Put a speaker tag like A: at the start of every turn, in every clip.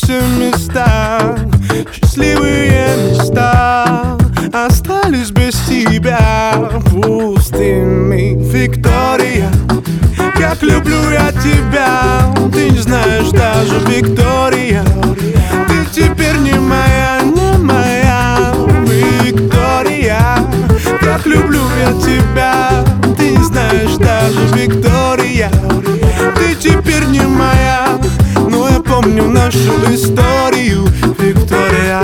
A: все места, счастливые места остались без тебя пустыми. Виктория, как люблю я тебя, ты не знаешь даже, Виктория. Ты теперь не моя, не моя, Виктория. Как люблю я тебя, ты не знаешь даже, Виктория. Ты теперь не моя, но я помню нашу историю, Виктория.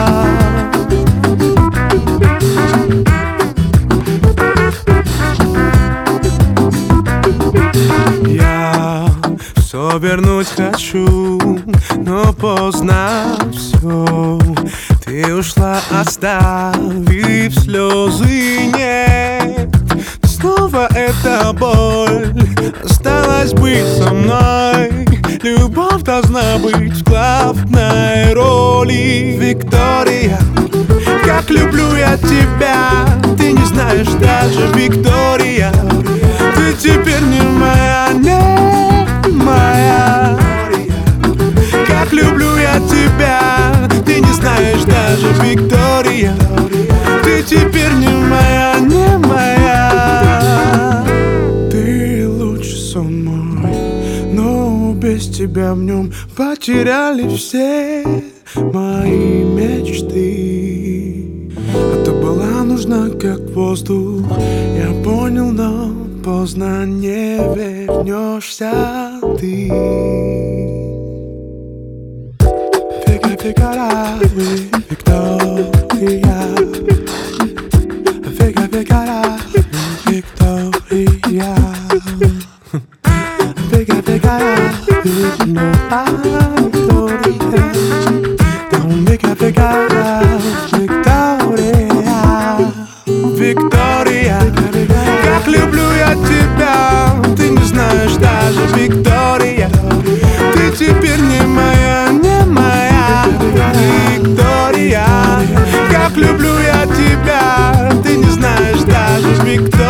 A: Я все вернуть хочу, но поздно все. Ты ушла, оставив слезы, нет. Снова эта боль осталась быть со мной. Любовь должна быть в главной роли, Виктория. Как люблю я тебя, ты не знаешь даже, Виктория. Ты теперь не моя, не моя. Как люблю я тебя, ты не знаешь даже, Виктория. Ты теперь не моя, не моя. Ты лучший сон мой, но без тебя в нем потеряли все мои мечты. А ты была нужна как воздух, я понял, но поздно не вернешься ты. Ficará, Victoria. Ficará, Victoria. Ficará, Victoria. Don't make a ficará, Victoria. Victoria, как люблю я тебя, ты не знаешь даже, Виктория. Ты теперь не моя, не моя, Виктория. Как люблю я тебя, ты не знаешь даже, Виктория.